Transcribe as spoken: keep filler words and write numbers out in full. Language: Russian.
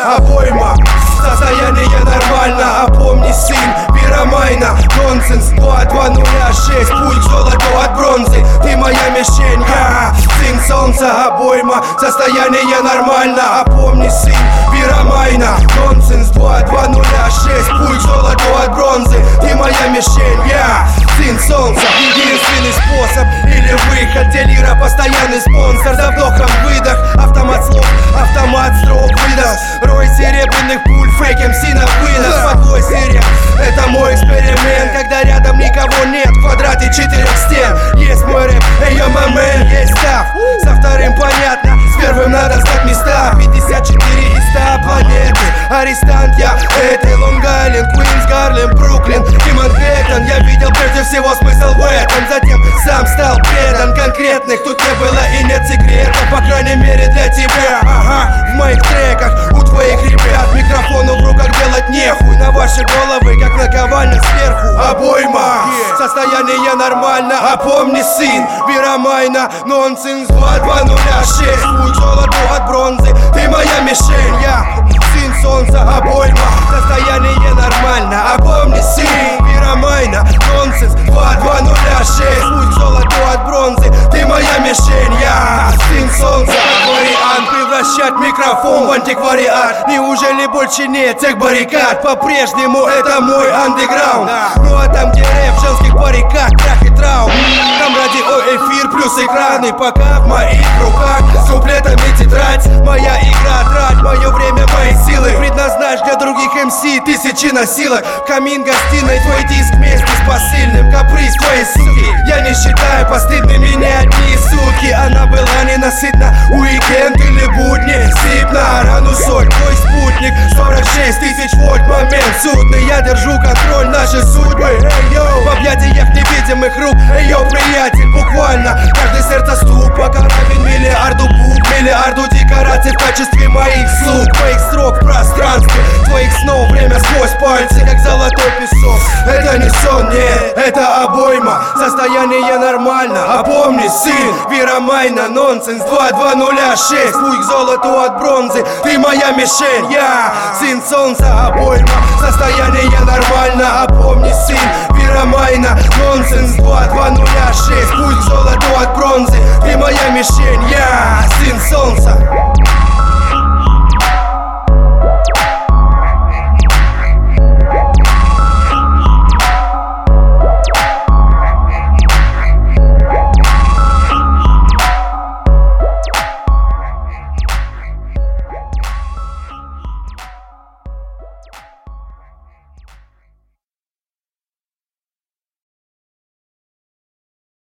обойма. Состояние нормально, опомни, сын, пиромайна. Нонсенс, два, два, нуля, шесть, путь к золоту от бронзы. Ты моя мишень, я сын солнца, обойма. Состояние нормально, опомни, сын, пиромайна. Нонсенс, два, два, нуля, шесть, путь к золоту от бронзы. Ты моя мишень, я сын солнца. Единственный способ или выход, делира постоянный спонсор. За вдохом выдох, автомат слов, автомат строк выдох. Рой серебряных пуль, фейк эм си на вынос. По твой сирен, это мой эксперимент. Когда рядом никого нет, в квадрате четырех стен. Есть мой рэп, эй, йо, мэн, есть став. Со вторым понятно, с первым надо знать места. Пятьдесят четыре из ста планеты. Арестант я, это Лонг-Айленд, Квинс, Гарлем, Бруклин и Манхэттен. Я видел прежде всего смысл в этом, затем сам стал предан. Конкретных тут не было и нет секретов, по крайней мере для тебя. Ага, в моих треках, у твоих ребят микрофону в руках делать нехуй. На ваши головы, как наковальня сверху. Обойма, состояние нормально, опомни, сын, пиромайна. Нонсенс, два, два, нуля, шесть, путь к золоту от бронзы. Ты моя мишень, я сын солнца, обойма. Состояние нормально, опомни, сын, пиромайна. Нонсенс, два, два, нуля, шесть, путь к золоту от бронзы. Ты моя мишень, я сын солнца. Вариант превращать микрофон в антиквариат. Неужели больше нет тех баррикад? По-прежнему это мой андеграунд. Ну а там, где рэп в женских париках, крах и траум, там радио, эфир плюс экраны. Пока в моих руках с куплетами тетрадь. Моя игра, трать мое время, мои силы. Предназначь для других эм си тысячи носилок. Камин гостиной, твой диск вместе с посыльным. Каприз твоей суки, я не считаю постыдными ни одни сутки. Она была ненасытна, уикенд или будни. Сип на рану соль, твой спутник. Сорок шесть тысяч вольт, момент судный. Я держу контроль, наши судьбы, эй, йоу. В объятиях невидимых рук, эй, йоу, приятель. Буквально каждый сердцеступ покоравен миллиарду букв, миллиарду декораций в качестве моих слуг. Твоих строк в пространстве, твоих снов время сквозь пальцы, как золотой песок. Это не сон, нет, это обойма. Состояние нормально, опомни, сын, пиромайна. Нонсенс, два, два, нуля, шесть, путь к золоту от бронзы. Ты моя мишень, я сын солнца, обойма. Состояние нормально, опомни, сын, пиромайна. Нонсенс, два, два,